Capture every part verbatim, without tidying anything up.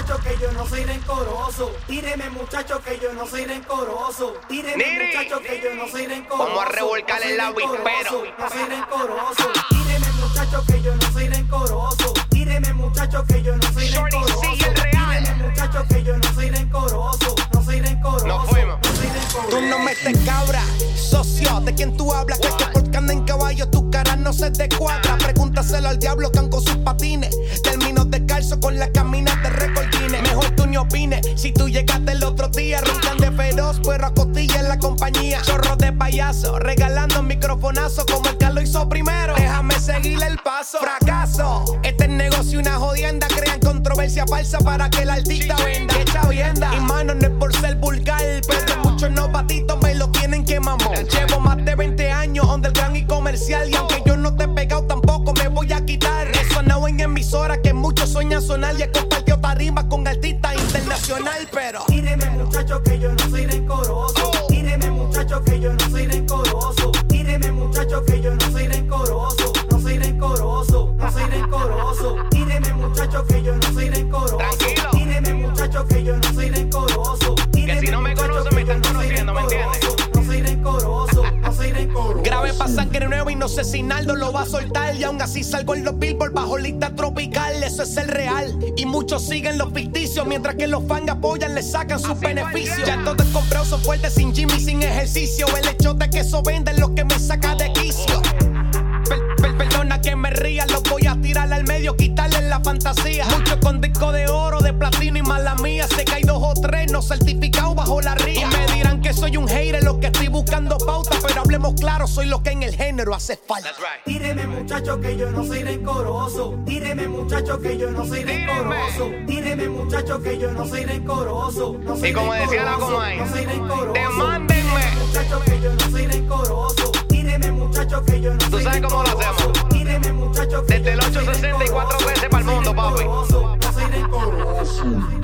muchacho que yo no soy rencoroso. Tíreme muchacho que yo no soy rencoroso. Tíreme Niri. muchacho que yo no soy rencoroso. Vamos a revolcar el avispero. No soy rencoroso. Tíreme muchacho que yo no soy rencoroso. Tíreme muchacho que yo no soy Shorty rencoroso. sigue el real. Tíreme muchacho que yo no soy rencoroso. No soy rencoroso. Nos fuimos. No soy rencoroso. Tú no metes cabra, socio, ¿de quién tú hablas? Que, que porque anda en caballo tu cara no se te cuadra. Pregúntaselo al diablo que ando con sus patines. Termino descalzo con la camina de recordines. Mejor tú ni opines, si tú llegaste el otro día. Roncan de feroz, pero a costilla en la compañía. Chorro de payaso, regalando un microfonazo como el que lo hizo primero. Déjame seguirle el paso. Fracaso, este es negocio una jodienda. Crean controversia falsa para que el artista venda. Que chavienda, y mano no es por ser vulgar, pero muchos novatitos me lo tienen que mamar. Llevo más de veinte años underground y comercial. Y aunque yo no te he pegado tampoco me voy a quitar. He sonado en emisoras que muchos sueñan sonar. Y he compartido tarimas con artistas internacional. Pero Tíreme muchacho que yo no soy rencoroso. Tíreme muchacho que yo no soy rencoroso. Tíreme muchacho que yo no soy rencoroso. No soy rencoroso, no soy rencoroso. Tíreme muchacho que yo no soy rencoroso. Tranquilo. Tíreme muchacho que yo no soy rencoroso. Que si no me conocen me están conociendo, ¿me entiendes? No soy rencoroso, no soy rencoroso. grave pa' sangre nueva y no sé si Naldo lo va a soltar. Y aún así salgo en los billboard bajo lista tropical. Eso es el real. Y muchos siguen los ficticios. Mientras que los fans apoyan, le sacan sus beneficios. Ya todos comprados son fuertes sin gym y sin ejercicio. El hecho de que eso vende es lo que me saca de quicio. Per, per, perdona que me ría, los voy a tirar al medio, quitarle la fantasía. Muchos con disco de oro, de platino y mala mía. Sé que hay dos o tres no certificados bajo la ría. Y me dirán que soy un hater, lo que estoy buscando pauta. Pero hablemos claro, soy lo que en el género hace falta. Tíreme muchacho que yo no soy rencoroso. Tíreme muchacho que yo no soy rencoroso. Tíreme muchacho que yo no soy rencoroso. No soy Y como decía la rencoroso, Comay, no soy rencoroso. demándenme. Muchacho que yo no soy rencoroso. Tíreme muchacho que yo no soy ¿Tú sabes cómo lo rencoroso. hacemos? Tíreme muchacho que Desde el yo no soy ocho sesenta y cuatro rencoroso. veces pa'l mundo, papi. No soy rencoroso.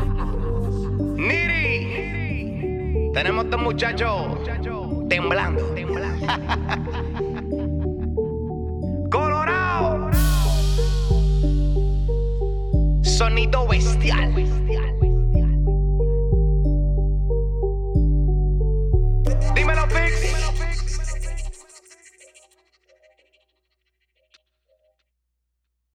Niri, tenemos estos muchachos temblando. Colorado, sonido bestial.